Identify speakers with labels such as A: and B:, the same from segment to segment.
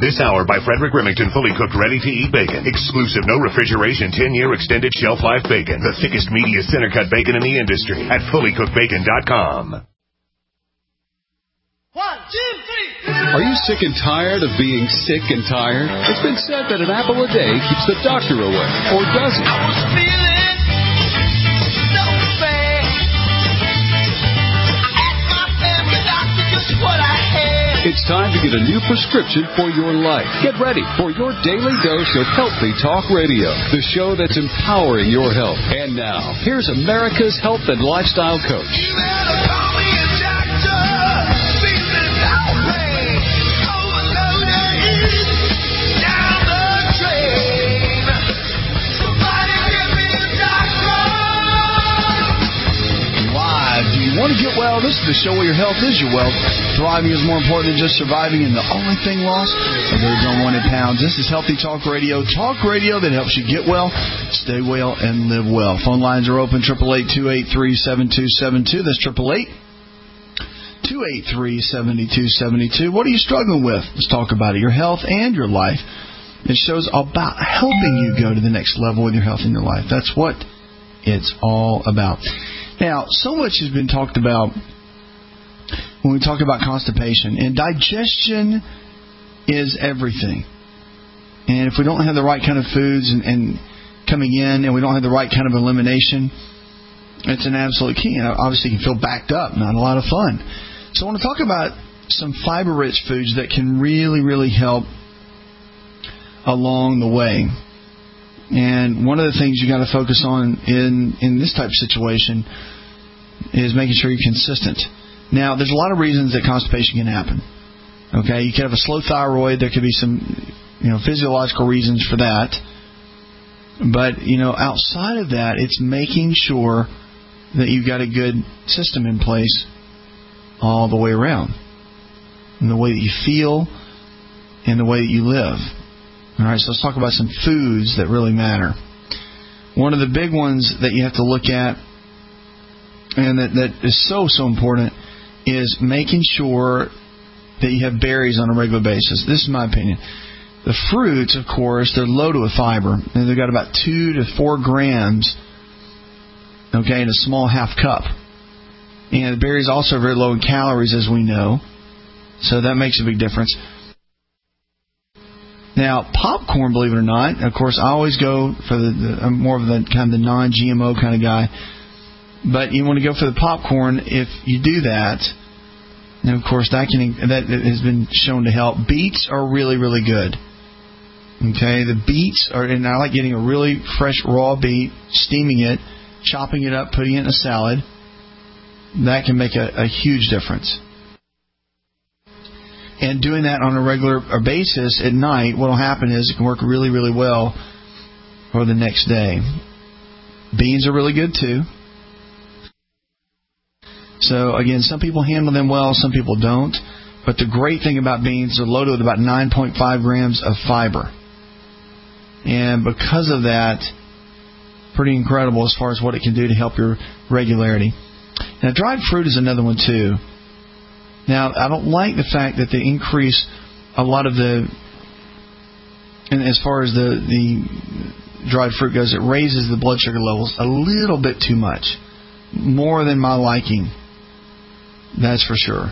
A: This hour by Frederick Remington, fully cooked, ready-to-eat bacon. Exclusive, no refrigeration, 10-year extended shelf life bacon. The thickest, meatiest center-cut bacon in the industry at fullycookedbacon.com.
B: 1, 2, 3.
C: Are you sick and tired of being sick and tired? It's been said that an apple a day keeps the doctor away, or does it?
B: I was feeling so bad. I asked my family doctor just what I had.
C: It's time to get a new prescription for your life. Get ready for your daily dose of Healthy Talk Radio, the show that's empowering your health. And now, here's America's health and lifestyle coach.
B: You better call me a doctor. Feeling lonely. Overloaded. Down the drain. Somebody give me a doctor.
D: Live. Do you want to get well? This is the show where your health is your wealth. Thriving is more important than just surviving, and the only thing lost are those unwanted pounds. This is Healthy Talk Radio that helps you get well, stay well, and live well. Phone lines are open, 888-283-7272. That's 888-283-7272. What are you struggling with? Let's talk about it. Your health and your life. It shows about helping you go to the next level with your health and your life. That's what it's all about. Now, so much has been talked about when we talk about constipation, and digestion is everything. And if we don't have the right kind of foods and coming in, and we don't have the right kind of elimination, it's an absolute key. And obviously, you can feel backed up, not a lot of fun. So I want to talk about some fiber-rich foods that can really, really help along the way. And one of the things you got to focus on in this type of situation is making sure you're consistent. Now, there's a lot of reasons that constipation can happen. Okay, you could have a slow thyroid. There could be some, physiological reasons for that. But, outside of that, it's making sure that you've got a good system in place all the way around. In the way that you feel and the way that you live. All right, so let's talk about some foods that really matter. One of the big ones that you have to look at, and that is so important, is making sure that you have berries on a regular basis. This is my opinion. The fruits, of course, they're loaded with fiber. And they've got about 2 to 4 grams, in a small half cup. And the berries also are very low in calories, as we know. So that makes a big difference. Now, popcorn, believe it or not, of course, I always go for I'm more of the kind of the non-GMO kind of guy. But you want to go for the popcorn. If you do that, and of course that has been shown to help. Beets are really, really good. Okay, the beets are, and I like getting a really fresh raw beet, steaming it, chopping it up, putting it in a salad. That can make a huge difference. And doing that on a regular basis at night, what will happen is it can work really, really well for the next day. Beans are really good too. So, again, some people handle them well, some people don't. But the great thing about beans, they're loaded with about 9.5 grams of fiber. And because of that, pretty incredible as far as what it can do to help your regularity. Now, dried fruit is another one, too. Now, I don't like the fact that they increase a lot of and as far as the dried fruit goes, it raises the blood sugar levels a little bit too much. More than my liking. That's for sure.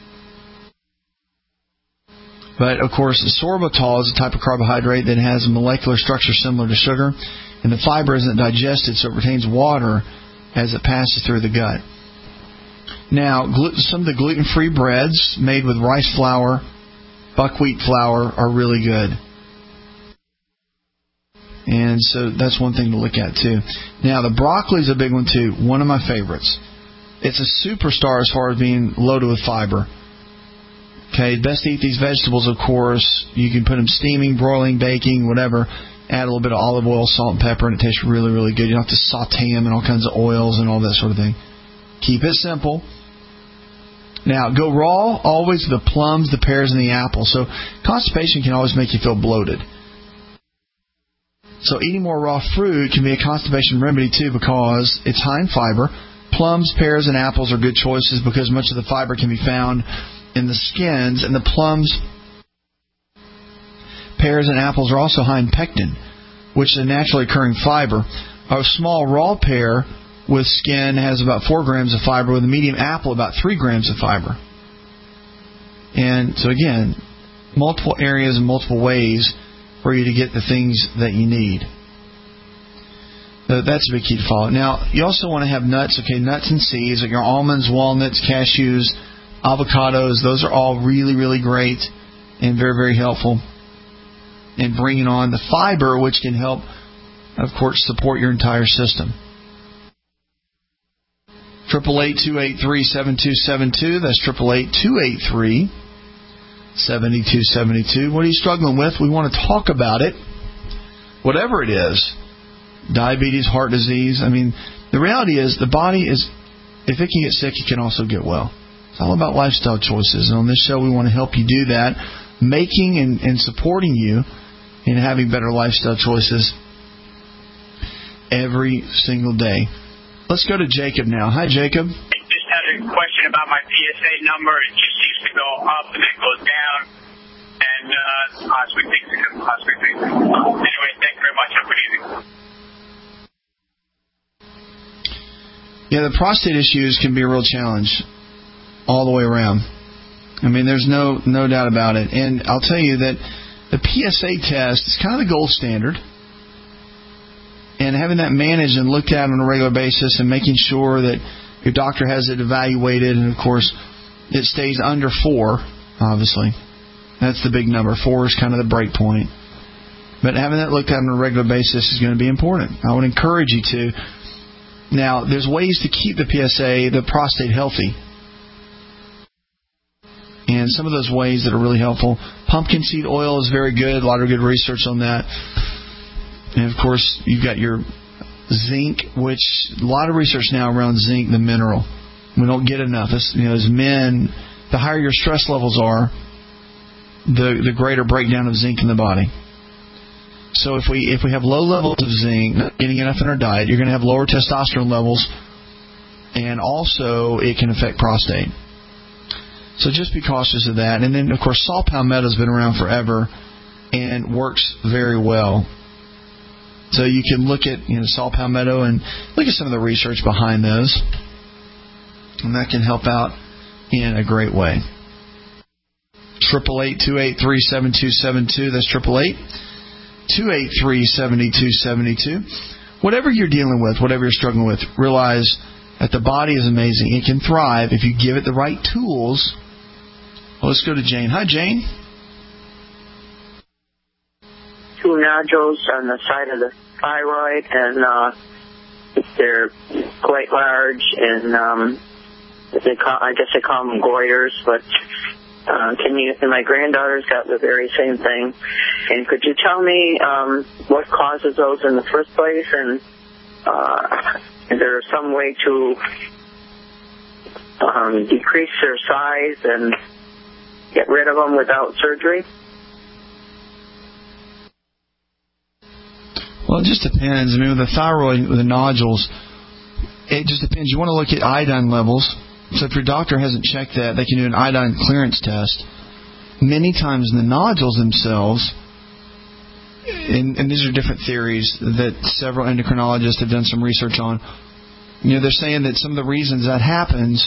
D: But, of course, the sorbitol is a type of carbohydrate that has a molecular structure similar to sugar, and the fiber isn't digested, so it retains water as it passes through the gut. Now, some of the gluten-free breads made with rice flour, buckwheat flour are really good. And so that's one thing to look at, too. Now, the broccoli is a big one, too. One of my favorites. It's a superstar as far as being loaded with fiber. Okay, best to eat these vegetables, of course. You can put them steaming, broiling, baking, whatever. Add a little bit of olive oil, salt, and pepper, and it tastes really, really good. You don't have to saute them in all kinds of oils and all that sort of thing. Keep it simple. Now, go raw, always the plums, the pears, and the apples. So constipation can always make you feel bloated. So eating more raw fruit can be a constipation remedy, too, because it's high in fiber. Plums, pears, and apples are good choices because much of the fiber can be found in the skins, and the plums pears, and apples are also high in pectin, which is a naturally occurring fiber. A small raw pear with skin has about 4 grams of fiber, with a medium apple about 3 grams of fiber. And so again, multiple areas and multiple ways for you to get the things that you need. That's a big key to follow. Now, you also want to have nuts. Okay, nuts and seeds, like your almonds, walnuts, cashews, avocados. Those are all really, really great and very, very helpful in bringing on the fiber, which can help, of course, support your entire system. 888-283-7272. That's 888-283-7272. What are you struggling with? We want to talk about it. Whatever it is. Diabetes, heart disease. I mean, the reality is the body is, if it can get sick, it can also get well. It's all about lifestyle choices. And on this show, we want to help you do that, making and supporting you in having better lifestyle choices every single day. Let's go to Jacob now. Hi, Jacob.
E: I just had a question about my PSA number. It just seems to go up and then goes down, and possibly things. Anyway, thank you very much. Have a good evening.
D: Yeah, the prostate issues can be a real challenge all the way around. I mean, there's no doubt about it. And I'll tell you that the PSA test is kind of the gold standard. And having that managed and looked at on a regular basis and making sure that your doctor has it evaluated, and, of course, it stays under 4, obviously. That's the big number. 4 is kind of the break point. But having that looked at on a regular basis is going to be important. I would encourage you to. Now, there's ways to keep the PSA, the prostate, healthy. And some of those ways that are really helpful. Pumpkin seed oil is very good. A lot of good research on that. And, of course, you've got your zinc, which a lot of research now around zinc, the mineral. We don't get enough. As men, the higher your stress levels are, the greater breakdown of zinc in the body. So if we have low levels of zinc, not getting enough in our diet, you're going to have lower testosterone levels, and also it can affect prostate. So just be cautious of that. And then, of course, saw palmetto has been around forever and works very well. So you can look at saw palmetto and look at some of the research behind those, and that can help out in a great way. 888-283-7272. That's 888-283-7272. Whatever you're dealing with, whatever you're struggling with, realize that the body is amazing. It can thrive if you give it the right tools. Well, let's go to Jane. Hi, Jane.
F: 2 nodules on the side of the thyroid, and they're quite large, and I guess they call them goiters, but and my granddaughter's got the very same thing. And could you tell me what causes those in the first place, and is there some way to decrease their size and get rid of them without surgery?
D: Well, it just depends. I mean, with the thyroid, with the nodules, it just depends. You want to look at iodine levels. So if your doctor hasn't checked that, they can do an iodine clearance test. Many times the nodules themselves, and these are different theories that several endocrinologists have done some research on, they're saying that some of the reasons that happens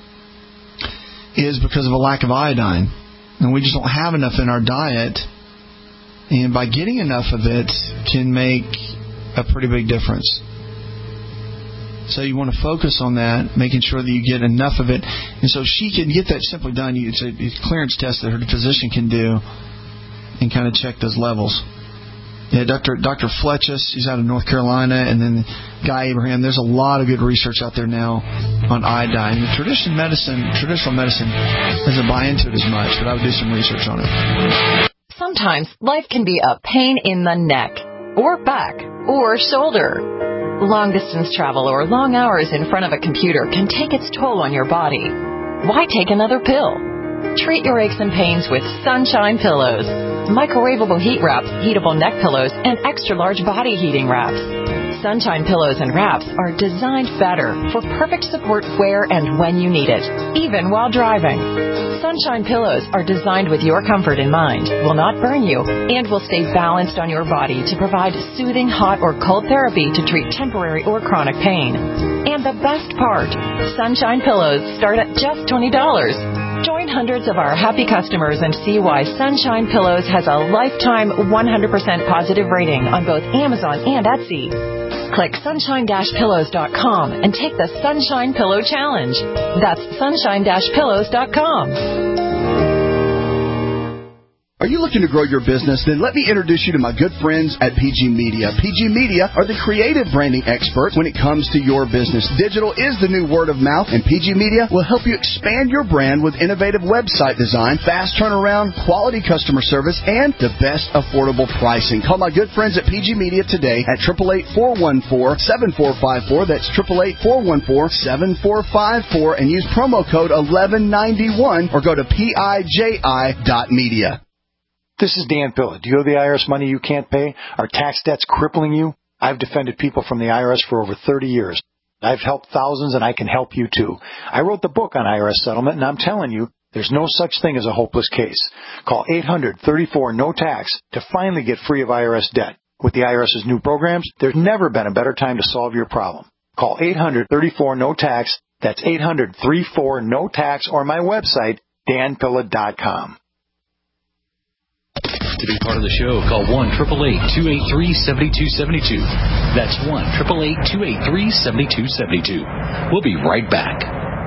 D: is because of a lack of iodine. And we just don't have enough in our diet. And by getting enough of it can make a pretty big difference. So you want to focus on that, making sure that you get enough of it. And so she can get that simply done. It's a clearance test that her physician can do and kind of check those levels. Yeah, Dr. Fletchus, he's out of North Carolina, and then Guy Abraham. There's a lot of good research out there now on iodine. Traditional medicine doesn't buy into it as much, but I would do some research on it.
G: Sometimes life can be a pain in the neck, or back, or shoulder. Long-distance travel or long hours in front of a computer can take its toll on your body. Why take another pill? Treat your aches and pains with Sunshine Pillows. Microwavable heat wraps, heatable neck pillows, and extra-large body heating wraps. Sunshine Pillows and wraps are designed better for perfect support where and when you need it, even while driving. Sunshine pillows are designed with your comfort in mind, will not burn you, and will stay balanced on your body to provide soothing hot or cold therapy to treat temporary or chronic pain. And the best part, Sunshine pillows start at just $20. Join hundreds of our happy customers and see why Sunshine Pillows has a lifetime 100% positive rating on both Amazon and Etsy. Click sunshine-pillows.com and take the Sunshine Pillow Challenge. That's sunshine-pillows.com.
H: Are you looking to grow your business? Then let me introduce you to my good friends at PG Media. PG Media are the creative branding experts when it comes to your business. Digital is the new word of mouth, and PG Media will help you expand your brand with innovative website design, fast turnaround, quality customer service, and the best affordable pricing. Call my good friends at PG Media today at 888-414-7454. That's 888-414-7454, and use promo code 1191 or go to PIJI.media.
I: This is Dan Pilla. Do you owe the IRS money you can't pay? Are tax debts crippling you? I've defended people from the IRS for over 30 years. I've helped thousands, and I can help you too. I wrote the book on IRS settlement, and I'm telling you, there's no such thing as a hopeless case. Call 800-34-NO-TAX to finally get free of IRS debt. With the IRS's new programs, there's never been a better time to solve your problem. Call 800-34-NO-TAX. That's 800-34-NO-TAX, or my website, danpilla.com.
C: To be part of the show, call 1-888-283-7272. That's 1-888-283-7272. We'll be right back.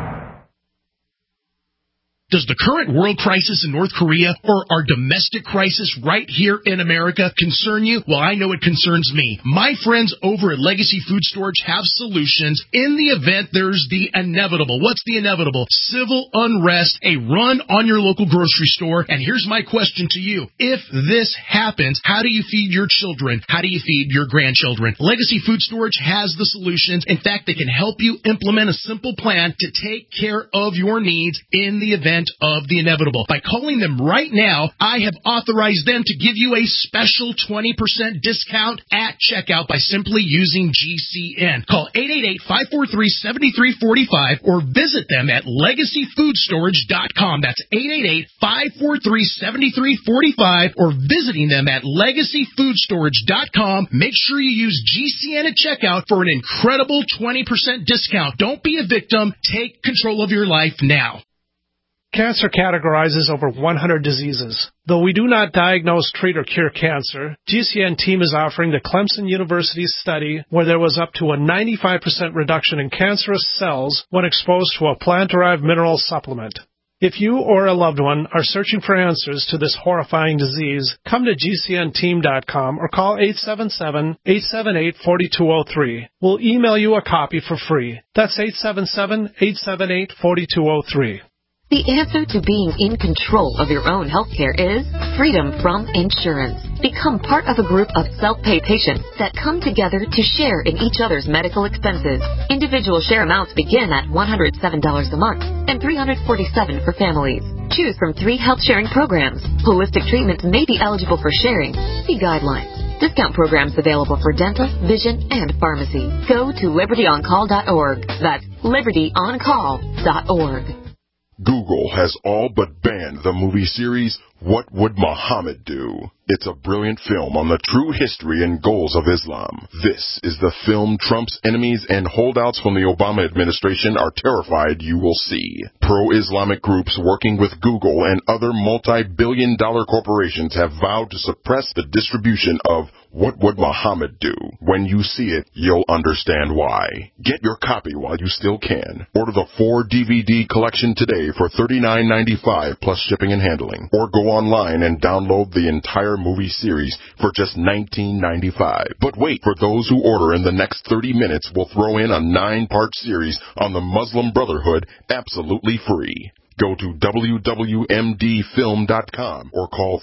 J: Does the current world crisis in North Korea or our domestic crisis right here in America concern you? Well, I know it concerns me. My friends over at Legacy Food Storage have solutions in the event there's the inevitable. What's the inevitable? Civil unrest, a run on your local grocery store. And here's my question to you. If this happens, how do you feed your children? How do you feed your grandchildren? Legacy Food Storage has the solutions. In fact, they can help you implement a simple plan to take care of your needs in the event of the inevitable. By calling them right now, I have authorized them to give you a special 20% discount at checkout by simply using GCN. Call 888-543-7345 or visit them at legacyfoodstorage.com. That's 888-543-7345 or visiting them at legacyfoodstorage.com. Make sure you use GCN at checkout for an incredible 20% discount. Don't be a victim. Take control of your life now.
K: Cancer categorizes over 100 diseases. Though we do not diagnose, treat, or cure cancer, GCN team is offering the Clemson University study where there was up to a 95% reduction in cancerous cells when exposed to a plant-derived mineral supplement. If you or a loved one are searching for answers to this horrifying disease, come to GCNteam.com or call 877-878-4203. We'll email you a copy for free. That's 877-878-4203.
L: The answer to being in control of your own healthcare is freedom from insurance. Become part of a group of self-pay patients that come together to share in each other's medical expenses. Individual share amounts begin at $107 a month and $347 for families. Choose from 3 health sharing programs. Holistic treatments may be eligible for sharing. See guidelines. Discount programs available for dental, vision, and pharmacy. Go to libertyoncall.org. That's libertyoncall.org.
M: Google has all but banned the movie series What Would Muhammad Do? It's a brilliant film on the true history and goals of Islam. This is the film Trump's enemies and holdouts from the Obama administration are terrified you will see. Pro-Islamic groups working with Google and other multi-billion-dollar corporations have vowed to suppress the distribution of What Would Muhammad Do? When you see it, you'll understand why. Get your copy while you still can. Order the 4-DVD collection today for $39.95 plus shipping and handling. Or go online and download the entire movie series for just $19.95. But wait, for those who order in the next 30 minutes, we'll throw in a 9-part series on the Muslim Brotherhood absolutely free. Go to wwmdfilm.com or call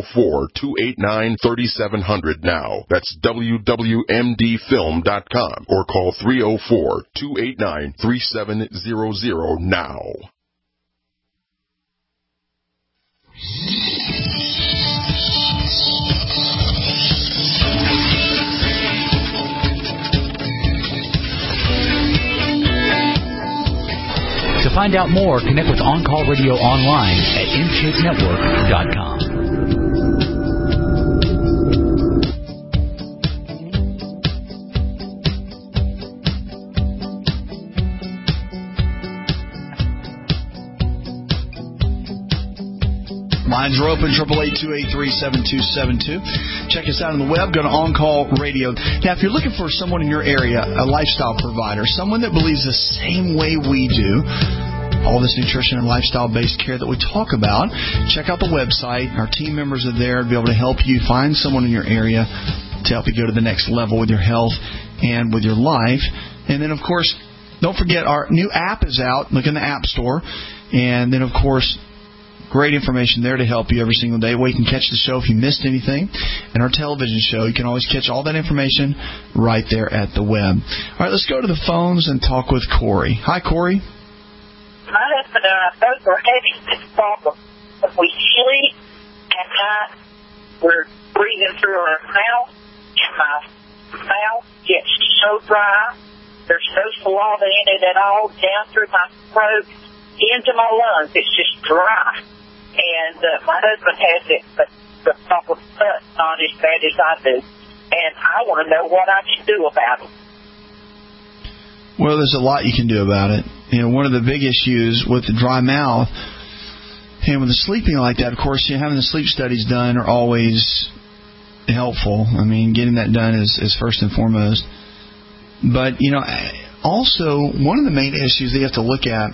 M: 304-289-3700 now. That's wwmdfilm.com or call 304-289-3700 now.
N: To
C: find out more, connect with On Call Radio online at InShapeNetwork.com.
D: Lines are open, 888-283-7272. Check us out on the web. Go to On Call Radio. Now, if you're looking for someone in your area, a lifestyle provider, someone that believes the same way we do, all this nutrition and lifestyle-based care that we talk about, check out the website. Our team members are there to be able to help you find someone in your area to help you go to the next level with your health and with your life. And then, of course, don't forget our new app is out. Look in the App Store. And then, of course, great information there to help you every single day. Where you can catch the show if you missed anything. And our television show, you can always catch all that information right there at the web. All right, let's go to the phones and talk with Corey. Hi, Corey.
N: My husband and I both are having this problem. If we sleep at night, we're breathing through our mouth, and my mouth gets so dry. There's no saliva in it at all, down through my throat, into my lungs. It's just dry. And my husband has it, but the problem is not as bad as I do. And I want to know what I can do about it.
D: Well, there's a lot you can do about it. You know, one of the big issues with the dry mouth and with the sleeping like that, of course, having the sleep studies done are always helpful. I mean, getting that done is first and foremost. But, you know, also one of the main issues that you have to look at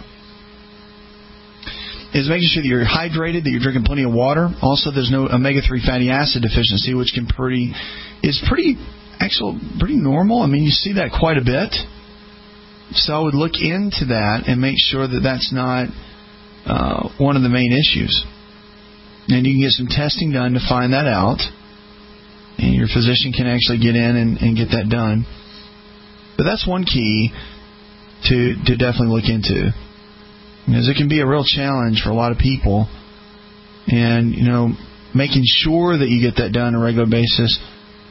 D: is making sure that you're hydrated, that you're drinking plenty of water. Also, there's no omega-3 fatty acid deficiency, which is pretty normal. I mean, you see that quite a bit. So I would look into that and make sure that that's not one of the main issues. And you can get some testing done to find that out. And your physician can actually get in and get that done. But that's one key to definitely look into. Because it can be a real challenge for a lot of people. And, you know, making sure that you get that done on a regular basis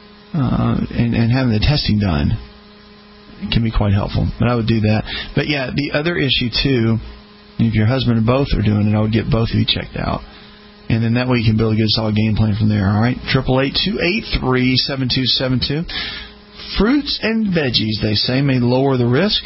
D: and having the testing done can be quite helpful. But I would do that. But, yeah, the other issue, too, if your husband or both are doing it, I would get both of you checked out. And then that way you can build a good, solid game plan from there. All right? 888-283-7272. Fruits and veggies, they say, may lower the risk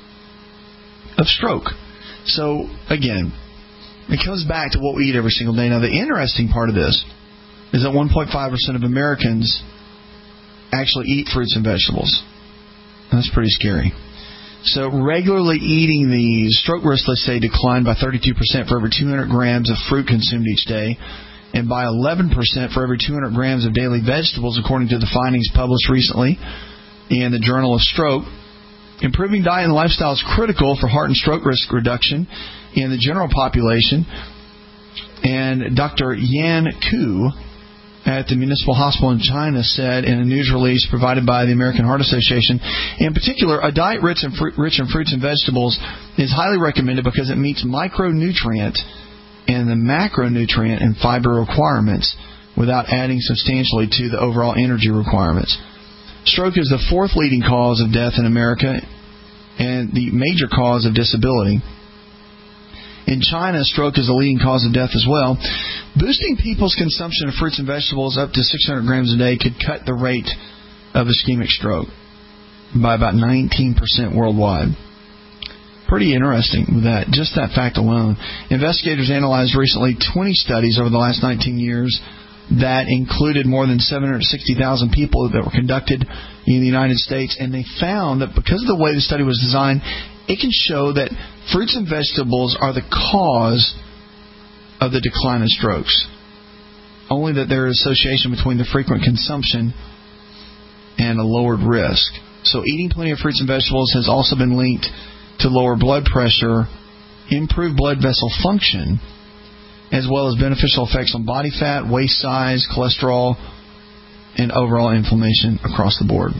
D: of stroke. So, again, it comes back to what we eat every single day. Now, the interesting part of this is that 1.5% of Americans actually eat fruits and vegetables. That's pretty scary. So, regularly eating these, stroke risk, let's say, declined by 32% for every 200 grams of fruit consumed each day, and by 11% for every 200 grams of daily vegetables, according to the findings published recently in the Journal of Stroke. Improving diet and lifestyle is critical for heart and stroke risk reduction in the general population. And Dr. Yan Ku at the Municipal Hospital in China said in a news release provided by the American Heart Association, in particular, a diet rich in fruits and vegetables is highly recommended because it meets micronutrient and the macronutrient and fiber requirements without adding substantially to the overall energy requirements. Stroke is the fourth leading cause of death in America and the major cause of disability. In China, stroke is the leading cause of death as well. Boosting people's consumption of fruits and vegetables up to 600 grams a day could cut the rate of ischemic stroke by about 19% worldwide. Pretty interesting with that, just that fact alone. Investigators analyzed recently 20 studies over the last 19 years that included more than 760,000 people that were conducted in the United States, and they found that because of the way the study was designed, it can show that fruits and vegetables are the cause of the decline in strokes. Only that there is association between the frequent consumption and a lowered risk. So eating plenty of fruits and vegetables has also been linked to lower blood pressure, improved blood vessel function, as well as beneficial effects on body fat, waist size, cholesterol, and overall inflammation across the board.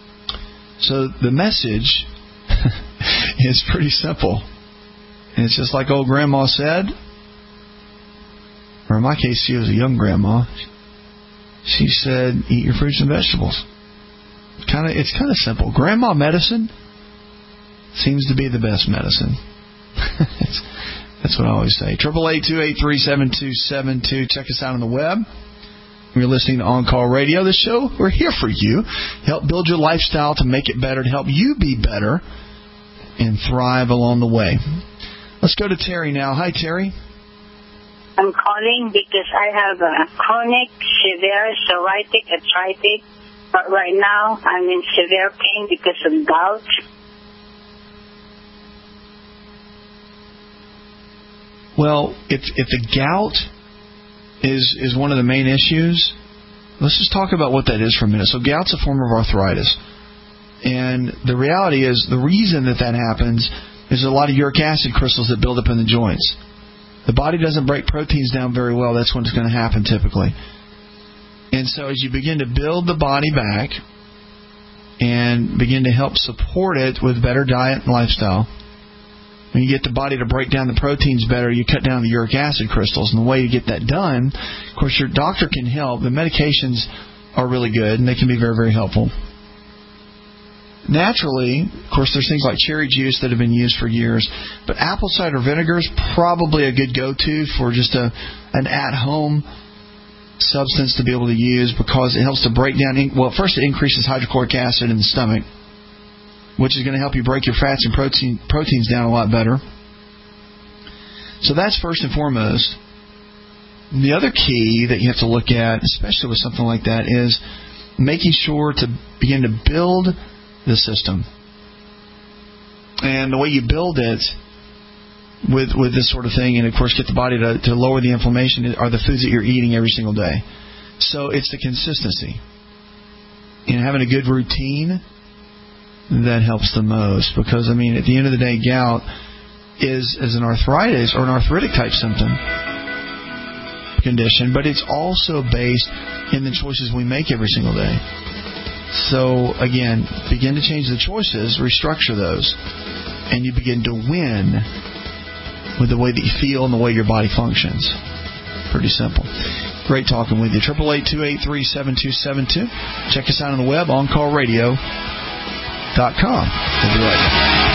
D: So the message is pretty simple. And it's just like old grandma said, or in my case, she was a young grandma. She said, eat your fruits and vegetables. It's kind of simple. Grandma medicine seems to be the best medicine. That's what I always say. 888-283-7272. Check us out on the web. You're listening to On Call Radio. This show, we're here for you. Help build your lifestyle to make it better, to help you be better and thrive along the way. Let's go to Terry now. Hi, Terry.
O: I'm calling because I have a chronic, severe psoriatic arthritis, but right now I'm in severe pain because of gout.
D: Well, if the gout is one of the main issues, let's just talk about what that is for a minute. So gout's a form of arthritis. And the reality is the reason that happens is a lot of uric acid crystals that build up in the joints. The body doesn't break proteins down very well. That's when it's going to happen typically. And so as you begin to build the body back and begin to help support it with better diet and lifestyle, when you get the body to break down the proteins better, you cut down the uric acid crystals. And the way you get that done, of course, your doctor can help. The medications are really good, and they can be very, very helpful. Naturally, of course, there's things like cherry juice that have been used for years, but apple cider vinegar is probably a good go-to for just an at-home substance to be able to use because it helps to break down. Well, first it increases hydrochloric acid in the stomach, which is going to help you break your fats and proteins down a lot better. So that's first and foremost. The other key that you have to look at, especially with something like that, is making sure to begin to build the system. And the way you build it with this sort of thing, and of course get the body to lower the inflammation, are the foods that you're eating every single day. So it's the consistency. And having a good routine, that helps the most. Because, I mean, at the end of the day, gout is an arthritis or an arthritic type symptom condition, but it's also based in the choices we make every single day. So, again, begin to change the choices, restructure those, and you begin to win with the way that you feel and the way your body functions. Pretty simple. Great talking with you. 888-283-7272. Check us out on the web, OnCallRadio.com. We'll be right back.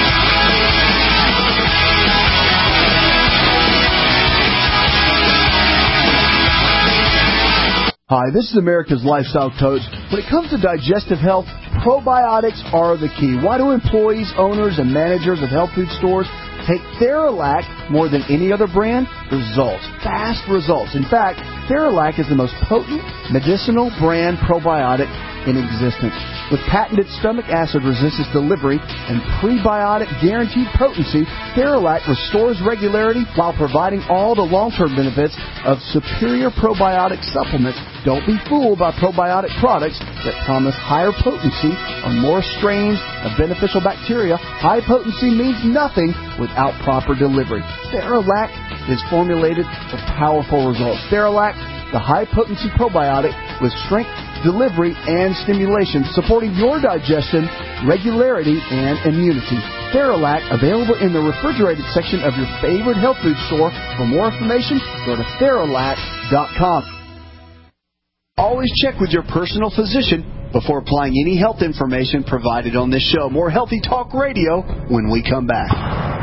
H: Hi, this is America's Lifestyle Coach. When it comes to digestive health, probiotics are the key. Why do employees, owners, and managers of health food stores take Theralac more than any other brand? Results. Fast results. In fact, Theralac is the most potent medicinal brand probiotic in existence. With patented stomach acid resistance delivery and prebiotic guaranteed potency, Theralac restores regularity while providing all the long-term benefits of superior probiotic supplements. Don't be fooled by probiotic products that promise higher potency or more strains of beneficial bacteria. High potency means nothing without proper delivery. Theralac is formulated for powerful results. Theralac, the high-potency probiotic with strength, delivery, and stimulation, supporting your digestion, regularity, and immunity. Theralac, available in the refrigerated section of your favorite health food store. For more information, go to Theralac.com. Always check with your personal physician before applying any health information provided on this show. More Healthy Talk Radio when we come back.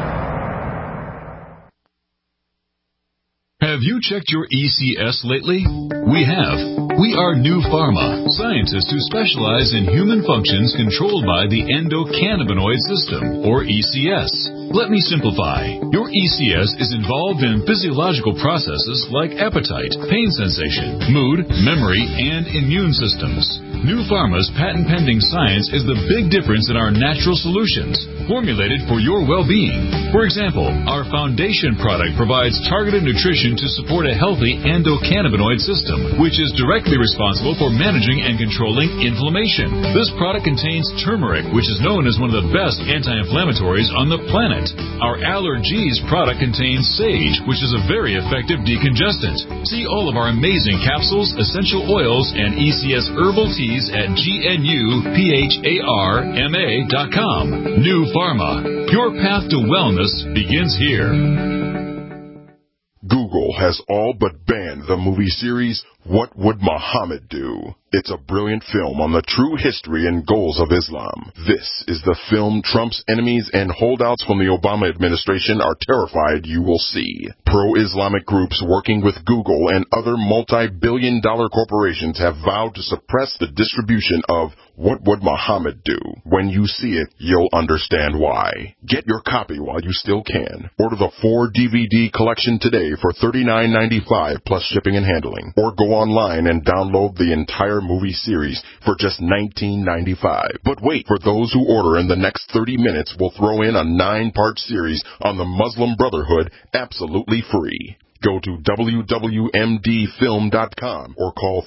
P: Have you checked your ECS lately? We have. We are New Pharma, scientists who specialize in human functions controlled by the endocannabinoid system, or ECS. Let me simplify. Your ECS is involved in physiological processes like appetite, pain sensation, mood, memory, and immune systems. New Pharma's patent-pending science is the big difference in our natural solutions, formulated for your well-being. For example, our foundation product provides targeted nutrition to support a healthy endocannabinoid system, which is directly responsible for managing and controlling inflammation. This product contains turmeric, which is known as one of the best anti-inflammatories on the planet. Our Allergies product contains sage, which is a very effective decongestant. See all of our amazing capsules, essential oils, and ECS herbal teas at GNUPHARMA.com. New Pharma. Your path to wellness begins here.
M: Google has all but banned the movie series What Would Muhammad Do? It's a brilliant film on the true history and goals of Islam. This is the film Trump's enemies and holdouts from the Obama administration are terrified you will see. Pro-Islamic groups working with Google and other multi-billion-dollar corporations have vowed to suppress the distribution of What Would Muhammad Do? When you see it, you'll understand why. Get your copy while you still can. Order the 4-DVD collection today for $39.95 plus shipping and handling. Or go online and download the entire movie series for just $19.95. But wait, for those who order in the next 30 minutes, we'll throw in a 9-part series on the Muslim Brotherhood absolutely free. Go to wwmdfilm.com or call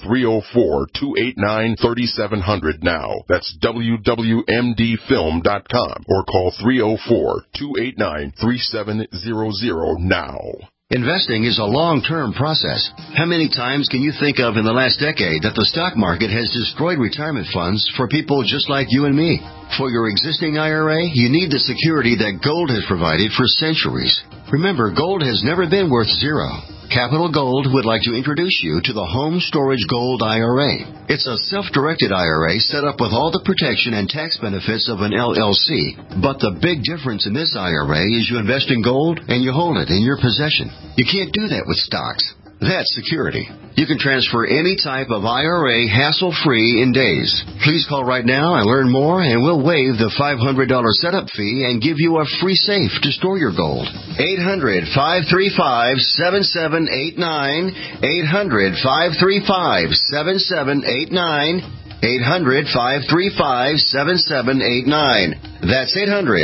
M: 304-289-3700 now. That's wwmdfilm.com or call 304-289-3700 now.
Q: Investing is a long-term process. How many times can you think of in the last decade that the stock market has destroyed retirement funds for people just like you and me? For your existing IRA, you need the security that gold has provided for centuries. Remember, gold has never been worth zero. Capital Gold would like to introduce you to the Home Storage Gold IRA. It's a self-directed IRA set up with all the protection and tax benefits of an LLC. But the big difference in this IRA is you invest in gold and you hold it in your possession. You can't do that with stocks. That's security. You can transfer any type of IRA hassle-free in days. Please call right now and learn more, and we'll waive the $500 setup fee and give you a free safe to store your gold. 800-535-7789. 800-535-7789. 800-535-7789. That's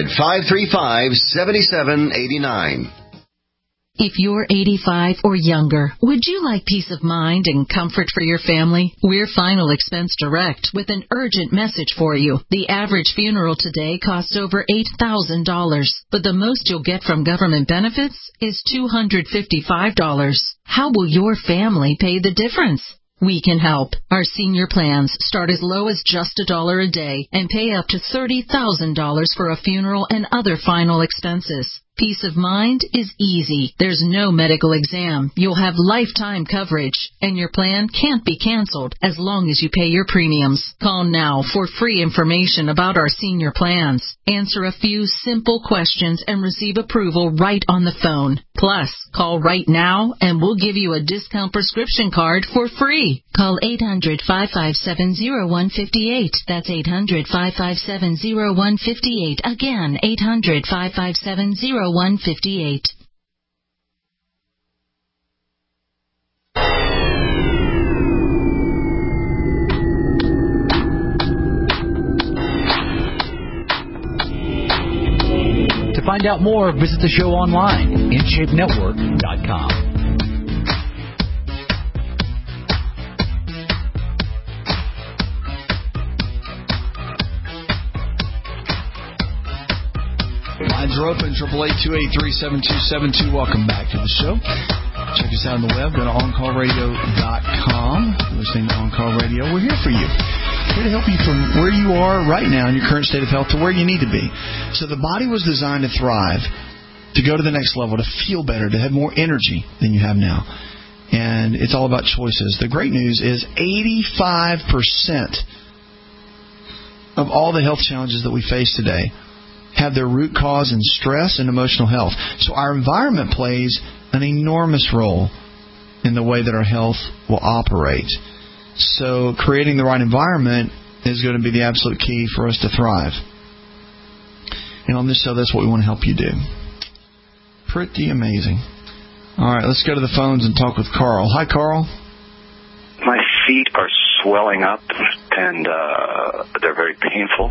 Q: 800-535-7789.
R: If you're 85 or younger, would you like peace of mind and comfort for your family? We're Final Expense Direct with an urgent message for you. The average funeral today costs over $8,000, but the most you'll get from government benefits is $255. How will your family pay the difference? We can help. Our senior plans start as low as just $1 a day and pay up to $30,000 for a funeral and other final expenses. Peace of mind is easy. There's no medical exam. You'll have lifetime coverage, and your plan can't be canceled as long as you pay your premiums. Call now for free information about our senior plans. Answer a few simple questions and receive approval right on the phone. Plus, call right now and we'll give you a discount prescription card for free. Call 800-557-0158. That's 800-557-0158. Again, 800-557-0158.
S: To find out more, visit the show online, InShapeNetwork.com.
D: Lines are open, 888-283-7272. Welcome back to the show. Check us out on the web. Go to OnCallRadio.com. You're listening to On Call Radio. We're here for you. Here to help you from where you are right now in your current state of health to where you need to be. So the body was designed to thrive, to go to the next level, to feel better, to have more energy than you have now. And it's all about choices. The great news is 85% of all the health challenges that we face today have their root cause in stress and emotional health. So our environment plays an enormous role in the way that our health will operate. So creating the right environment is going to be the absolute key for us to thrive. And on this show, that's what we want to help you do. Pretty amazing. All right, let's go to the phones and talk with Carl. Hi, Carl.
T: My feet are swelling up, and they're very painful.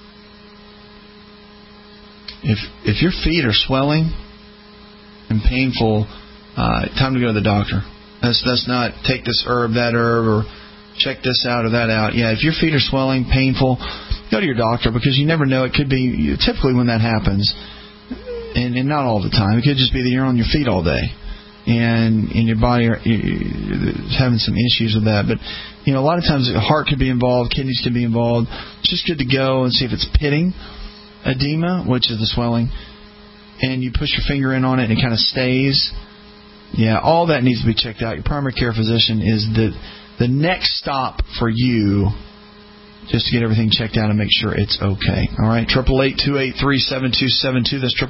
D: If your feet are swelling and painful, time to go to the doctor. That's not take this herb, that herb, or check this out or that out. Yeah, if your feet are swelling, painful, go to your doctor, because you never know. It could be typically when that happens, and not all the time. It could just be that you're on your feet all day, and your body is having some issues with that. But a lot of times the heart could be involved, kidneys could be involved. It's just good to go and see if it's pitting edema, which is the swelling, and you push your finger in on it and it kind of stays. Yeah, all that needs to be checked out. Your primary care physician is the next stop for you, just to get everything checked out and make sure it's okay. All right, 888-283-7272. That's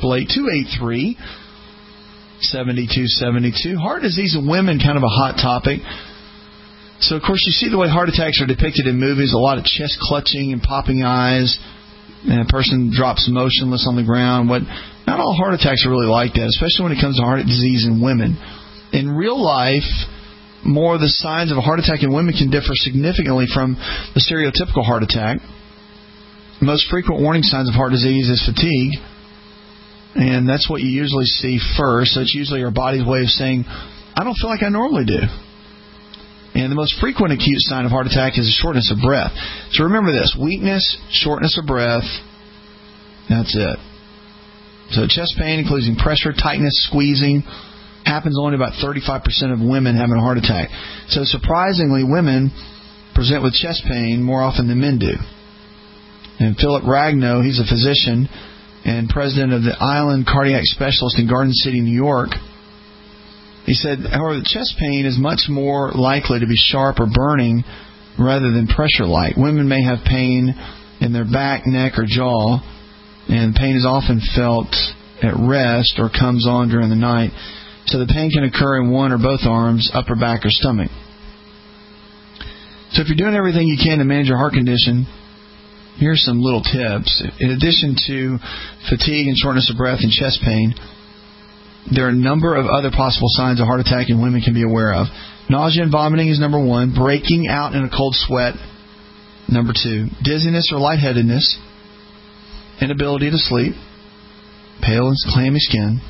D: 888-283-7272. Heart disease in women, kind of a hot topic. So, of course, you see the way heart attacks are depicted in movies, a lot of chest clutching and popping eyes, and a person drops motionless on the ground. Not all heart attacks are really like that, especially when it comes to heart disease in women. In real life, more of the signs of a heart attack in women can differ significantly from the stereotypical heart attack. The most frequent warning signs of heart disease is fatigue, and that's what you usually see first. So it's usually our body's way of saying, I don't feel like I normally do. And the most frequent acute sign of heart attack is a shortness of breath. So remember this: weakness, shortness of breath, that's it. So chest pain, including pressure, tightness, squeezing, happens only about 35% of women having a heart attack. So surprisingly, women present with chest pain more often than men do. And Philip Ragnow, he's a physician and president of the Island Cardiac Specialist in Garden City, New York. He said, however, the chest pain is much more likely to be sharp or burning rather than pressure-like. Women may have pain in their back, neck, or jaw, and pain is often felt at rest or comes on during the night. So the pain can occur in one or both arms, upper back, or stomach. So if you're doing everything you can to manage your heart condition, here's some little tips. In addition to fatigue and shortness of breath and chest pain, there are a number of other possible signs of heart attack in women can be aware of. Nausea and vomiting is number 1. Breaking out in a cold sweat, number 2. Dizziness or lightheadedness. Inability to sleep. Pale and clammy skin.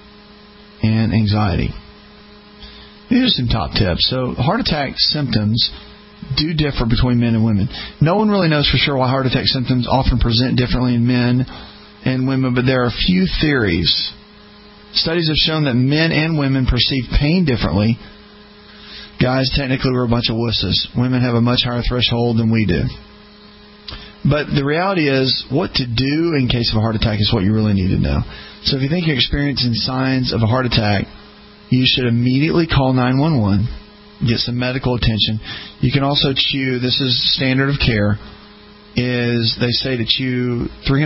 D: And anxiety. These are some top tips. So heart attack symptoms do differ between men and women. No one really knows for sure why heart attack symptoms often present differently in men and women, but there are a few theories. Studies have shown that men and women perceive pain differently. Guys, technically, we're a bunch of wusses. Women have a much higher threshold than we do. But the reality is, what to do in case of a heart attack is what you really need to know. So if you think you're experiencing signs of a heart attack, you should immediately call 911, get some medical attention. You can also chew, this is standard of care, is they say to chew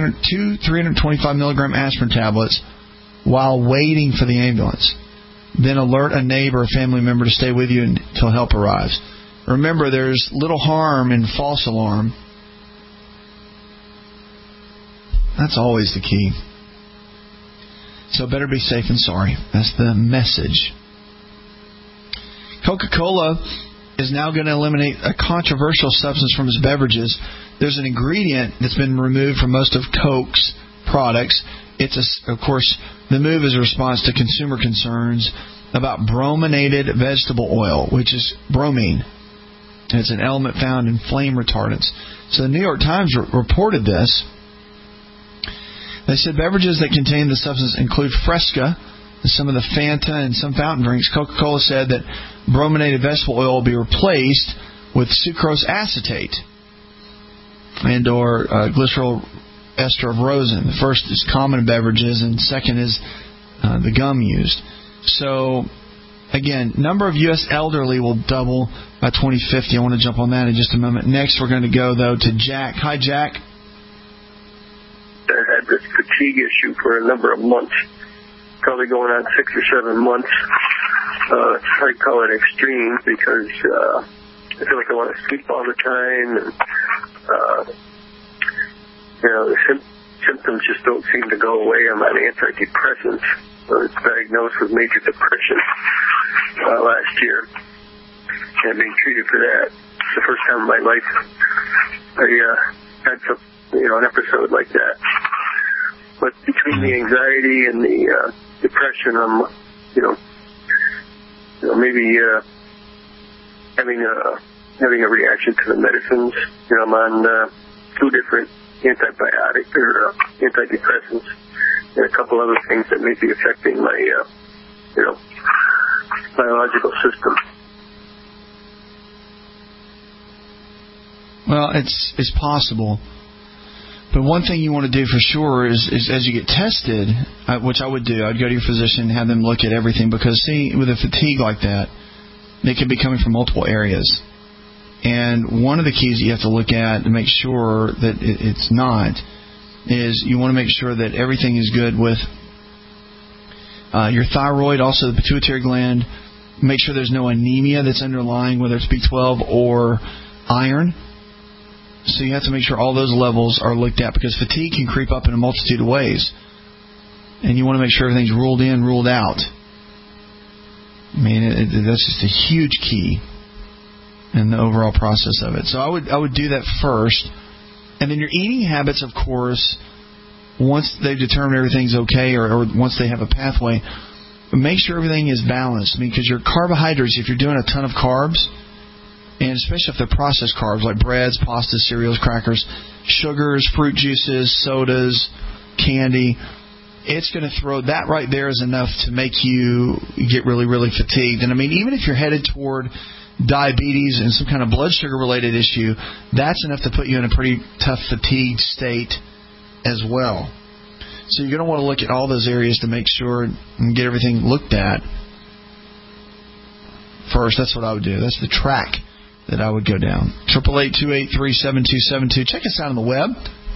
D: 325 milligram aspirin tablets while waiting for the ambulance. Then alert a neighbor or family member to stay with you until help arrives. Remember, there's little harm in false alarm. That's always the key. So better be safe than sorry. That's the message. Coca-Cola is now going to eliminate a controversial substance from its beverages. There's an ingredient that's been removed from most of Coke's products. Of course, the move is a response to consumer concerns about brominated vegetable oil, which is bromine. It's an element found in flame retardants. So the New York Times reported this. They said beverages that contain the substance include Fresca, some of the Fanta, and some fountain drinks. Coca-Cola said that brominated vegetable oil will be replaced with sucrose acetate and or glycerol ester of rosin. The first is common in beverages, and second is the gum used. So, again, number of U.S. elderly will double by 2050. I want to jump on that in just a moment. Next, we're going to go, though, to Jack. Hi, Jack.
U: I had this fatigue issue for a number of months, probably going on 6 or 7 months. I call it extreme because I feel like I want to sleep all the time, and the symptoms just don't seem to go away. I'm on antidepressants. I was diagnosed with major depression last year and being treated for that. It's the first time in my life I had some, an episode like that. But between the anxiety and the depression, I'm, maybe having a reaction to the medicines. I'm on 2 different antidepressants and a couple other things that may be affecting my, biological system.
D: Well, it's possible. But one thing you want to do for sure is as you get tested, which I would do, I'd go to your physician and have them look at everything, because, see, with a fatigue like that, it can be coming from multiple areas. And one of the keys you have to look at to make sure that it's not is you want to make sure that everything is good with your thyroid, also the pituitary gland. Make sure there's no anemia that's underlying, whether it's B12 or iron. So you have to make sure all those levels are looked at, because fatigue can creep up in a multitude of ways. And you want to make sure everything's ruled in, ruled out. I mean, that's just a huge key in the overall process of it. So I would do that first. And then your eating habits, of course, once they've determined everything's okay, or once they have a pathway, make sure everything is balanced. I mean, because your carbohydrates, if you're doing a ton of carbs, and especially if they're processed carbs like breads, pastas, cereals, crackers, sugars, fruit juices, sodas, candy, it's going to throw that right there is enough to make you get really, really fatigued. And I mean, even if you're headed toward diabetes and some kind of blood sugar related issue, that's enough to put you in a pretty tough fatigued state as well. So you're going to want to look at all those areas to make sure and get everything looked at first. That's what I would do. That's the track that I would go down. 888-283-7272. Check us out on the web.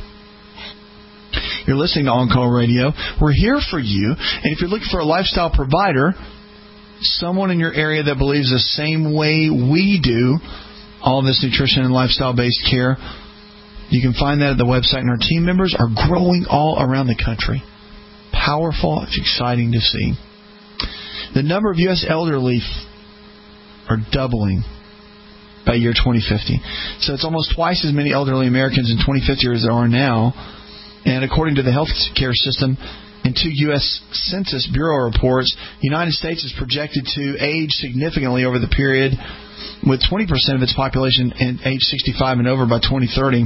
D: You're listening to On Call Radio. We're here for you. And if you're looking for a lifestyle provider, someone in your area that believes the same way we do, all this nutrition and lifestyle-based care, you can find that at the website. And our team members are growing all around the country. Powerful. It's exciting to see. The number of U.S. elderly are doubling by year 2050. So it's almost twice as many elderly Americans in 2050 as there are now. And according to the healthcare system, in two U.S. Census Bureau reports, the United States is projected to age significantly over the period, with 20% of its population age 65 and over by 2030.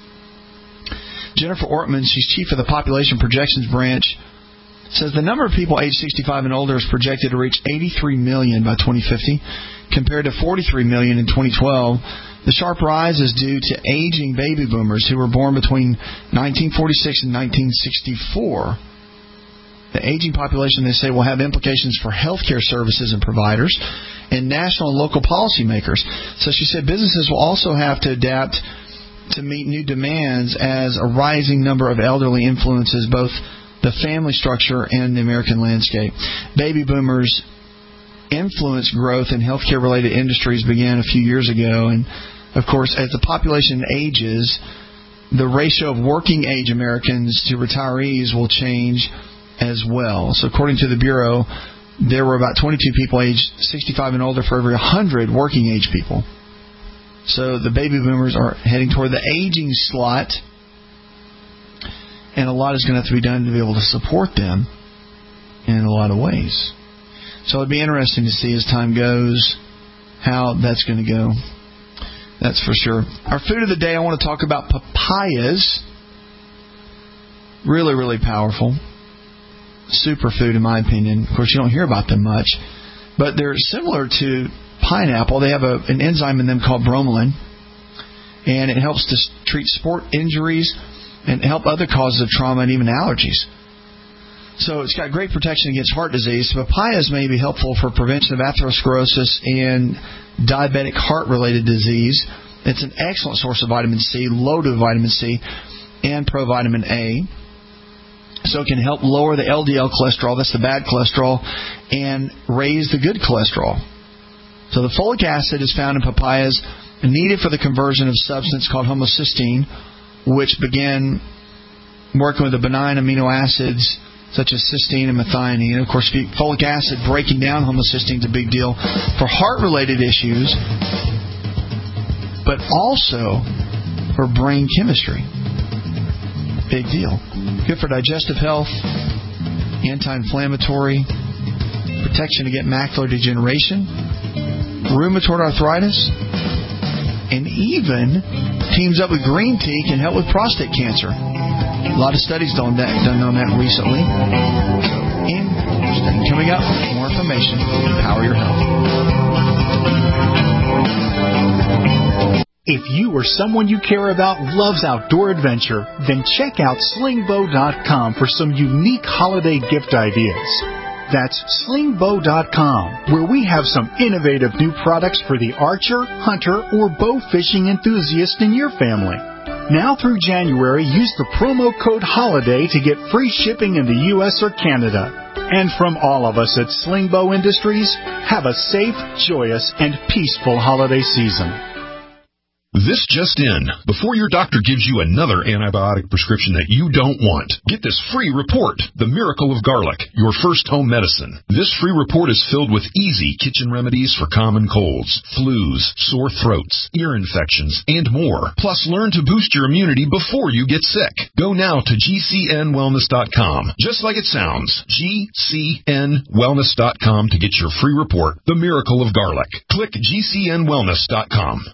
D: Jennifer Ortman, she's chief of the Population Projections Branch, says the number of people age 65 and older is projected to reach 83 million by 2050, compared to 43 million in 2012. The sharp rise is due to aging baby boomers who were born between 1946 and 1964. The aging population, they say, will have implications for healthcare services and providers and national and local policymakers. So she said businesses will also have to adapt to meet new demands as a rising number of elderly influences both the family structure and the American landscape. Baby boomers influence growth in healthcare-related industries began a few years ago. And, of course, as the population ages, the ratio of working-age Americans to retirees will change as well. So according to the Bureau, there were about 22 people aged 65 and older for every 100 working-age people. So the baby boomers are heading toward the aging slot, and a lot is going to have to be done to be able to support them in a lot of ways. So it'd be interesting to see as time goes how that's going to go. That's for sure. Our food of the day, I want to talk about papayas. Really, really powerful. Superfood, in my opinion. Of course, you don't hear about them much. But they're similar to pineapple. They have an enzyme in them called bromelain. And it helps to treat sport injuries and help other causes of trauma and even allergies. So it's got great protection against heart disease. Papayas may be helpful for prevention of atherosclerosis and diabetic heart-related disease. It's an excellent source of vitamin C, loaded with vitamin C and provitamin A. So it can help lower the LDL cholesterol, that's the bad cholesterol, and raise the good cholesterol. So the folic acid is found in papayas, needed for the conversion of a substance called homocysteine, which began working with the benign amino acids such as cysteine and methionine. And of course, folic acid breaking down homocysteine is a big deal for heart-related issues, but also for brain chemistry. Big deal. Good for digestive health, anti-inflammatory, protection against macular degeneration, rheumatoid arthritis, and even teams up with green tea can help with prostate cancer. A lot of studies done on that recently. Interesting. Coming up, more information. Empower your health.
A: If you or someone you care about loves outdoor adventure, then check out slingbow.com for some unique holiday gift ideas. That's slingbow.com, where we have some innovative new products for the archer, hunter, or bow fishing enthusiast in your family. Now through January, use the promo code HOLIDAY to get free shipping in the U.S. or Canada. And from all of us at Slingbow Industries, have a safe, joyous, and peaceful holiday season.
V: This just in. Before your doctor gives you another antibiotic prescription that you don't want, get this free report, The Miracle of Garlic, your first home medicine. This free report is filled with easy kitchen remedies for common colds, flus, sore throats, ear infections, and more. Plus, learn to boost your immunity before you get sick. Go now to GCNwellness.com, just like it sounds, GCNwellness.com to get your free report, The Miracle of Garlic. Click GCNwellness.com.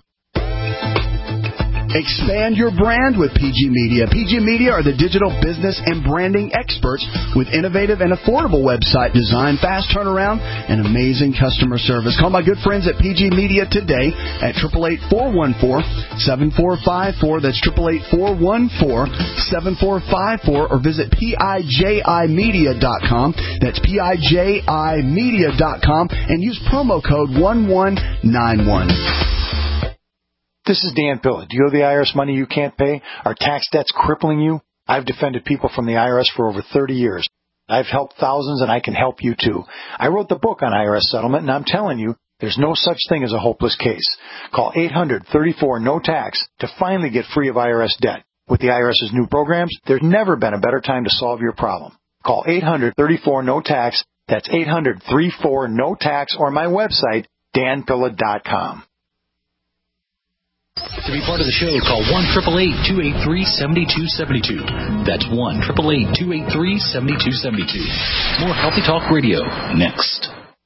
H: Expand your brand with PG Media. PG Media are the digital business and branding experts with innovative and affordable website design, fast turnaround, and amazing customer service. Call my good friends at PG Media today at 888-414-7454. That's 888-414-7454, or visit PIJImedia.com. That's PIJImedia.com, and use promo code 1191.
I: This is Dan Pilla. Do you owe the IRS money you can't pay? Are tax debts crippling you? I've defended people from the IRS for over 30 years. I've helped thousands, and I can help you too. I wrote the book on IRS settlement, and I'm telling you, there's no such thing as a hopeless case. Call 800-34-NO-TAX to finally get free of IRS debt. With the IRS's new programs, there's never been a better time to solve your problem. Call 800-34-NO-TAX. That's 800-34-NO-TAX, or my website, danpilla.com.
S: To be part of the show, call 1-888-283-7272. That's 1-888-283-7272. More Healthy Talk Radio next.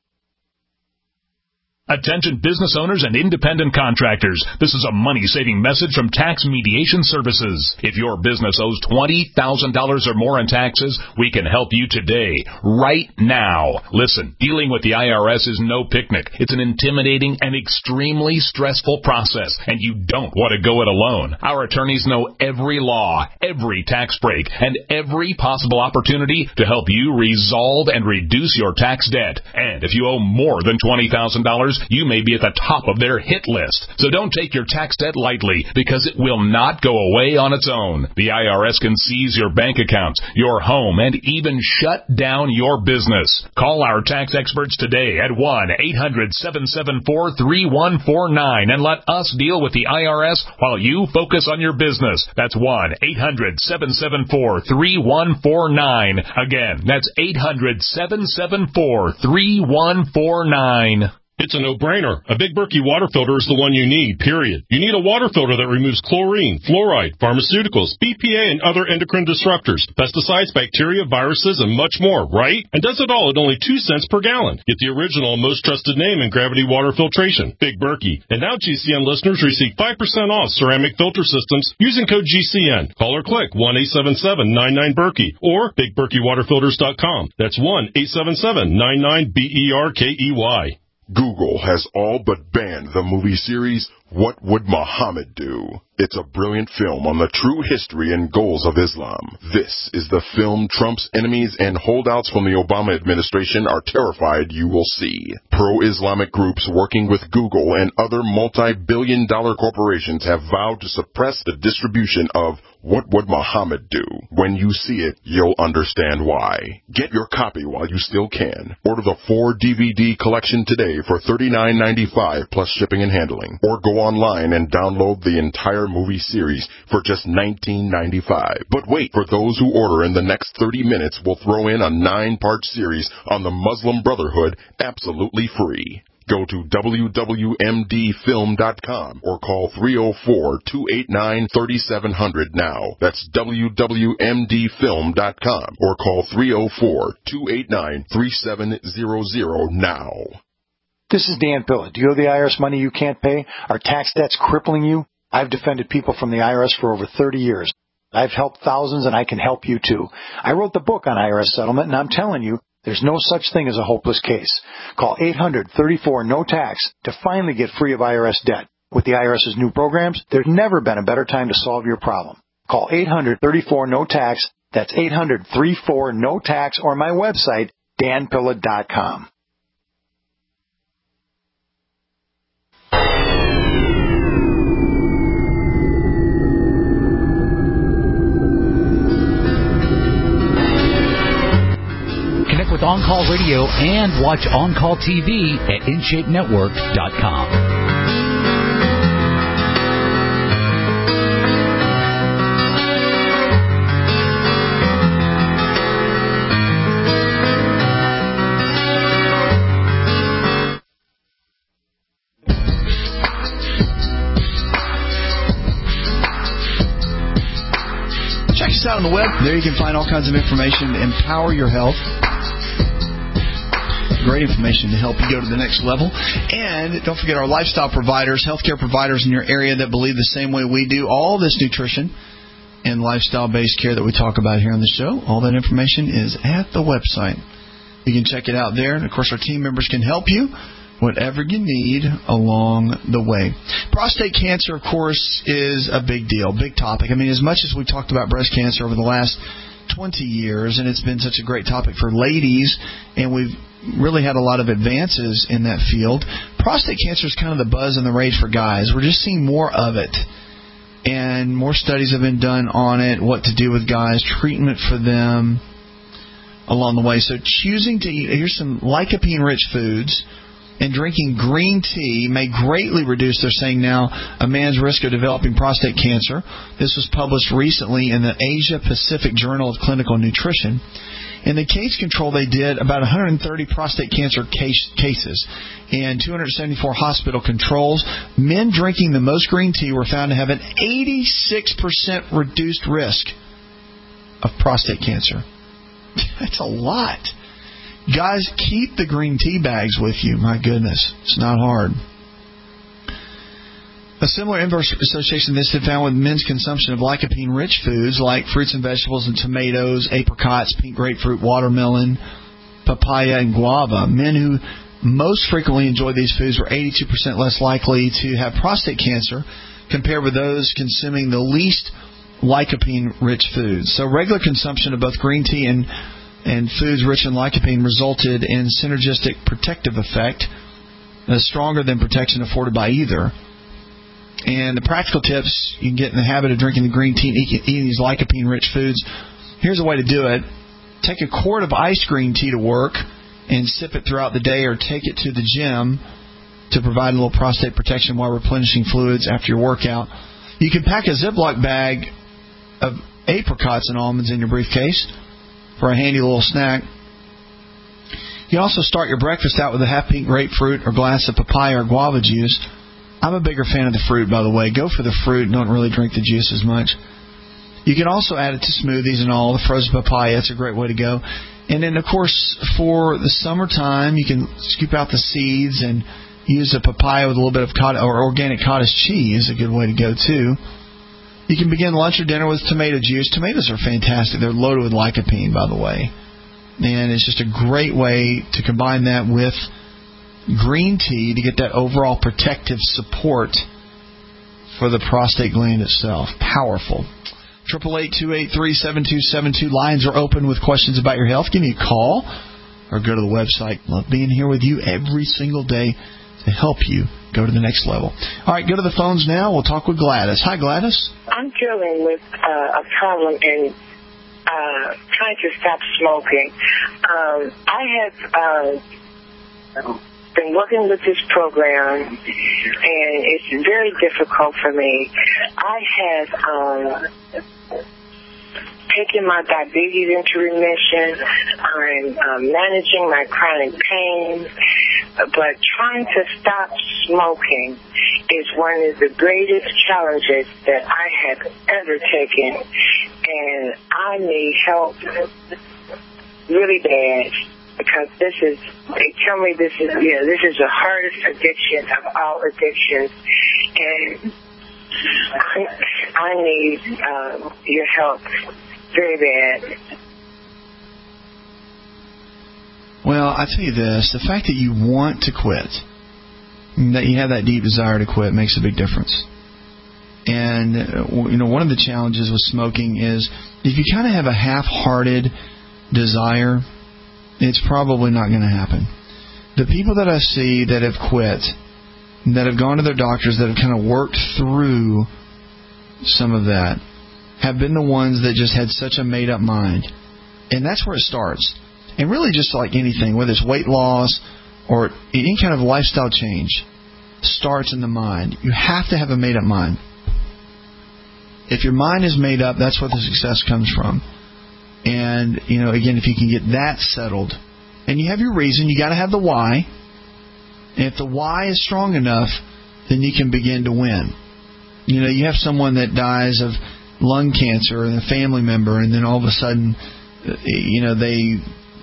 W: Attention business owners and independent contractors. This is a money-saving message from Tax Mediation Services. If your business owes $20,000 or more in taxes, we can help you today, right now. Listen, dealing with the IRS is no picnic. It's an intimidating and extremely stressful process, and you don't want to go it alone. Our attorneys know every law, every tax break, and every possible opportunity to help you resolve and reduce your tax debt. And if you owe more than $20,000, you may be at the top of their hit list. So don't take your tax debt lightly, because it will not go away on its own. The IRS can seize your bank accounts, your home, and even shut down your business. Call our tax experts today at 1-800-774-3149 and let us deal with the IRS while you focus on your business. That's 1-800-774-3149. Again, that's 800-774-3149.
X: It's a no-brainer. A Big Berkey water filter is the one you need, period. You need a water filter that removes chlorine, fluoride, pharmaceuticals, BPA, and other endocrine disruptors, pesticides, bacteria, viruses, and much more, right? And does it all at only 2 cents per gallon. Get the original and most trusted name in gravity water filtration, Big Berkey. And now GCN listeners receive 5% off ceramic filter systems using code GCN. Call or click 1-877-99-BERKEY or BigBerkeyWaterFilters.com. That's 1-877-99-BERKEY.
M: Google has all but banned the movie series What Would Muhammad Do? It's a brilliant film on the true history and goals of Islam. This is the film Trump's enemies and holdouts from the Obama administration are terrified you will see. Pro-Islamic groups working with Google and other multi-billion-dollar corporations have vowed to suppress the distribution of What Would Muhammad Do? When you see it, you'll understand why. Get your copy while you still can. Order the 4-DVD collection today for $39.95 plus shipping and handling. Or go online and download the entire movie series for just $19.95. But wait, for those who order in the next 30 minutes, we'll throw in a 9-part series on the Muslim Brotherhood absolutely free. Go to wwmdfilm.com or call 304-289-3700 now. That's wwmdfilm.com or call 304-289-3700 now.
I: This is Dan Pilla. Do you owe the IRS money you can't pay? Are tax debts crippling you? I've defended people from the IRS for over 30 years. I've helped thousands, and I can help you too. I wrote the book on IRS settlement, and I'm telling you, there's no such thing as a hopeless case. Call 800-34-NO-TAX to finally get free of IRS debt. With the IRS's new programs, there's never been a better time to solve your problem. Call 800-34-NO-TAX. That's 800-34-NO-TAX, or my website, danpilla.com.
S: Connect with On Call Radio and watch On Call TV at InShapeNetwork.com.
D: Check us out on the web. There you can find all kinds of information to empower your health. Great information to help you go to the next level. And don't forget our lifestyle providers, healthcare providers in your area that believe the same way we do. All this nutrition and lifestyle-based care that we talk about here on the show, all that information is at the website. You can check it out there. And, of course, our team members can help you whatever you need along the way. Prostate cancer, of course, is a big deal, big topic. I mean, as much as we talked about breast cancer over the last 20 years, and it's been such a great topic for ladies, and we've really had a lot of advances in that field. Prostate cancer is kind of the buzz and the rage for guys. We're just seeing more of it, and more studies have been done on it, what to do with guys, treatment for them along the way. So choosing to eat, here's some lycopene-rich foods, and drinking green tea may greatly reduce, they're saying now, a man's risk of developing prostate cancer. This was published recently in the Asia Pacific Journal of Clinical Nutrition. In the case control, they did about 130 prostate cancer cases and 274 hospital controls. Men drinking the most green tea were found to have an 86% reduced risk of prostate cancer. That's a lot. Guys, keep the green tea bags with you. My goodness, it's not hard. A similar inverse association this had found with men's consumption of lycopene-rich foods like fruits and vegetables and tomatoes, apricots, pink grapefruit, watermelon, papaya, and guava. Men who most frequently enjoy these foods were 82% less likely to have prostate cancer compared with those consuming the least lycopene-rich foods. So regular consumption of both green tea and foods rich in lycopene resulted in synergistic protective effect, stronger than protection afforded by either. And the practical tips, you can get in the habit of drinking the green tea and eating these lycopene-rich foods. Here's a way to do it. Take a quart of iced green tea to work and sip it throughout the day, or take it to the gym to provide a little prostate protection while replenishing fluids after your workout. You can pack a Ziploc bag of apricots and almonds in your briefcase for a handy little snack. You also start your breakfast out with a half-pink grapefruit or glass of papaya or guava juice. I'm a bigger fan of the fruit, by the way. Go for the fruit. Don't really drink the juice as much. You can also add it to smoothies and all. The frozen papaya, it's a great way to go. And then, of course, for the summertime, you can scoop out the seeds and use a papaya with a little bit of organic cottage cheese. A good way to go, too. You can begin lunch or dinner with tomato juice. Tomatoes are fantastic. They're loaded with lycopene, by the way. And it's just a great way to combine that with green tea to get that overall protective support for the prostate gland itself. Powerful. 888-283-7272. Lines are open with questions about your health. Give me a call or go to the website. Love being here with you every single day to help you go to the next level. All right, go to the phones now. We'll talk with Gladys. Hi, Gladys.
B: I'm dealing with a problem in trying to stop smoking. I have been working with this program, and it's very difficult for me. I have taken my diabetes into remission. I'm managing my chronic pain, but trying to stop smoking is one of the greatest challenges that I have ever taken, and I need help really bad, because they tell me this is the hardest addiction of all addictions, and I need your help very bad.
D: Well, I tell you this, the fact that you want to quit that you have that deep desire to quit makes a big difference. And, one of the challenges with smoking is if you kind of have a half-hearted desire, it's probably not going to happen. The people that I see that have quit, that have gone to their doctors, that have kind of worked through some of that, have been the ones that just had such a made-up mind. And that's where it starts. And really just like anything, whether it's weight loss or any kind of lifestyle change, starts in the mind. You have to have a made-up mind. If your mind is made up, that's where the success comes from. And, again, if you can get that settled, and you have your reason, you got to have the why. And if the why is strong enough, then you can begin to win. You have someone that dies of lung cancer and a family member, and then all of a sudden, they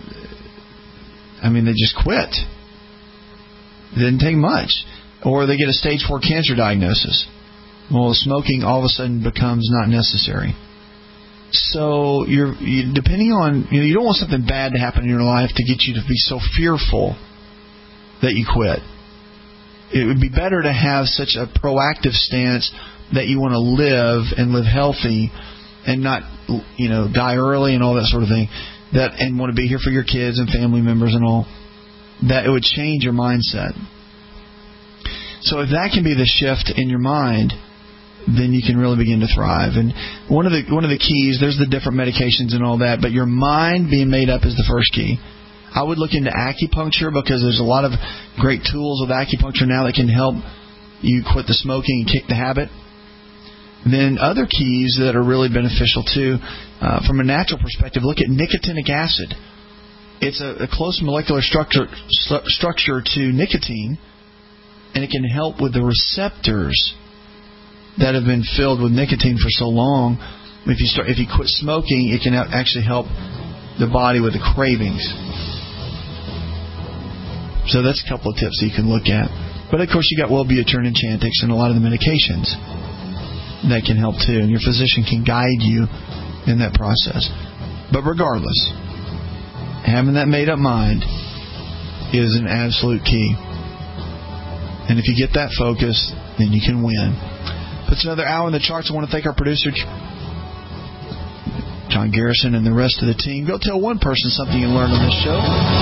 D: just quit. It didn't take much. Or they get a stage 4 cancer diagnosis. Well, smoking all of a sudden becomes not necessary. So you're depending on, you don't want something bad to happen in your life to get you to be so fearful that you quit. It would be better to have such a proactive stance that you want to live and live healthy and not, die early and all that sort of thing, and want to be here for your kids and family members and all, that it would change your mindset. So if that can be the shift in your mind, then you can really begin to thrive. And one of the keys, there's the different medications and all that, but your mind being made up is the first key. I would look into acupuncture because there's a lot of great tools with acupuncture now that can help you quit the smoking and kick the habit. Then other keys that are really beneficial too, from a natural perspective, look at nicotinic acid. It's a close molecular structure to nicotine, and it can help with the receptors that have been filled with nicotine for so long. If you quit smoking, it can actually help the body with the cravings. So that's a couple of tips that you can look at. But of course, you got Wellbutrin and Chantix and a lot of the medications that can help too, and your physician can guide you in that process. But regardless, having that made up mind is an absolute key. And if you get that focus, then you can win. That's another hour in the charts. I want to thank our producer, John Garrison, and the rest of the team. Go tell one person something you learned on this show.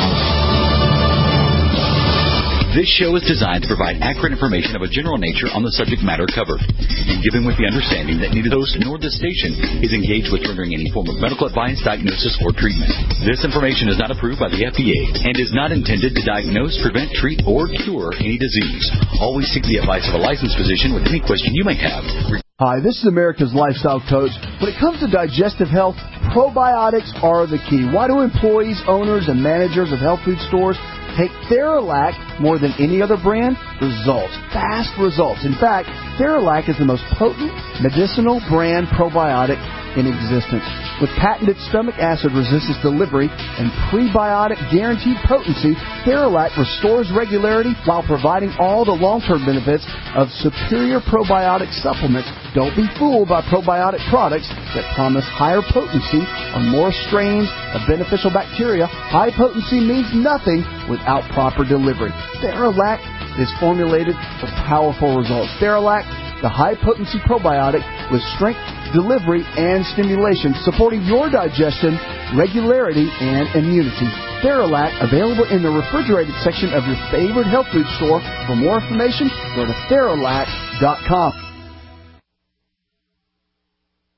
E: This show is designed to provide accurate information of a general nature on the subject matter covered, and given with the understanding that neither the host nor the station is engaged with rendering any form of medical advice, diagnosis, or treatment. This information is not approved by the FDA and is not intended to diagnose, prevent, treat, or cure any disease. Always seek the advice of a licensed physician with any question you may have.
H: Hi, this is America's Lifestyle Coach. When it comes to digestive health, probiotics are the key. Why do employees, owners, and managers of health food stores take Theralac more than any other brand? Results. Fast results. In fact, Theralac is the most potent medicinal brand probiotic in existence. With patented stomach acid resistance delivery and prebiotic guaranteed potency, Theralac restores regularity while providing all the long-term benefits of superior probiotic supplements. Don't be fooled by probiotic products that promise higher potency on more strains of beneficial bacteria. High potency means nothing without proper delivery. Theralac is formulated for powerful results. Theralac, the high-potency probiotic with strength, delivery, and stimulation, supporting your digestion, regularity, and immunity. Theralac, available in the refrigerated section of your favorite health food store. For more information, go to Theralac.com.